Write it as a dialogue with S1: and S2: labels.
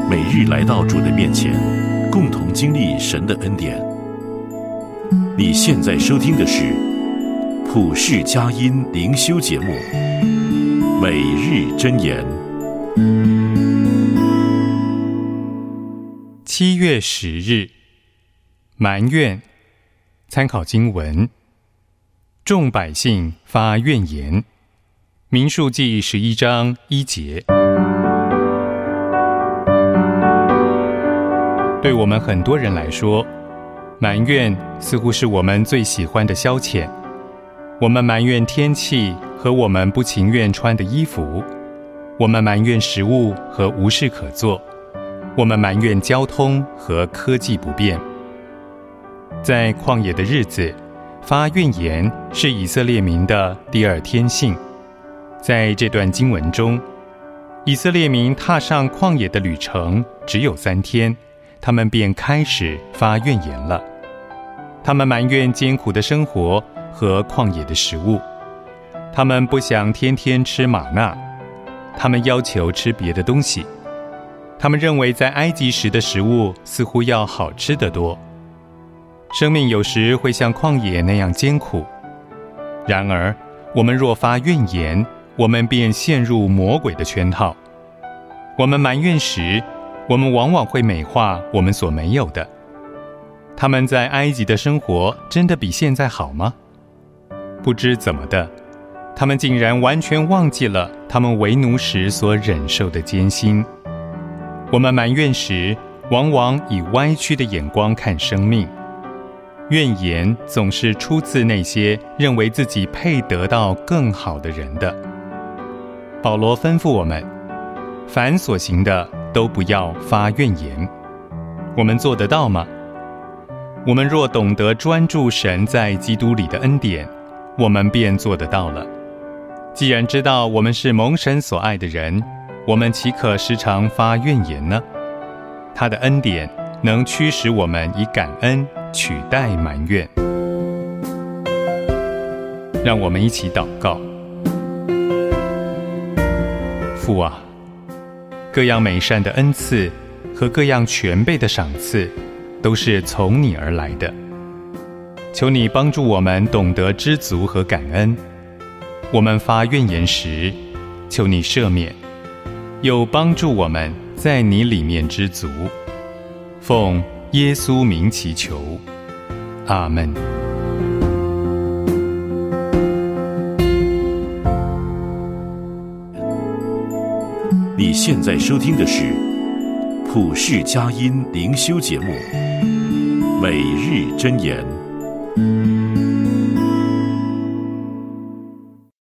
S1: 每日来到主的面前，共同经历神的恩典。你现在收听的是普世佳音灵修节目《每日箴言》。
S2: 7月10日，埋怨。参考经文：众百姓发怨言。民数记11章1节。对我们很多人来说，埋怨似乎是我们最喜欢的消遣。我们埋怨天气和我们不情愿穿的衣服，我们埋怨食物和无事可做，我们埋怨交通和科技不便。在旷野的日子，发怨言是以色列民的第二天性。在这段经文中，以色列民踏上旷野的旅程只有3天，他们便开始发怨言了。他们埋怨艰苦的生活和旷野的食物，他们不想天天吃玛纳，他们要求吃别的东西。他们认为在埃及时的食物似乎要好吃得多。生命有时会像旷野那样艰苦，然而我们若发怨言，我们便陷入魔鬼的圈套。我们埋怨时，我们往往会美化我们所没有的。他们在埃及的生活真的比现在好吗？不知怎么的，他们竟然完全忘记了他们为奴时所忍受的艰辛。我们埋怨时，往往以歪曲的眼光看生命。怨言总是出自那些认为自己配得到更好的人的。保罗吩咐我们，凡所行的都不要发怨言。我们做得到吗？我们若懂得专注神在基督里的恩典，我们便做得到了。既然知道我们是蒙神所爱的人，我们岂可时常发怨言呢？他的恩典能驱使我们以感恩取代埋怨。让我们一起祷告。父啊，各样美善的恩赐和各样全备的赏赐都是从你而来的。求你帮助我们懂得知足和感恩。我们发怨言时，求你赦免，又帮助我们在你里面知足。奉耶稣名祈求，阿们。
S1: 你现在收听的是普世佳音灵修节目《每日箴言》。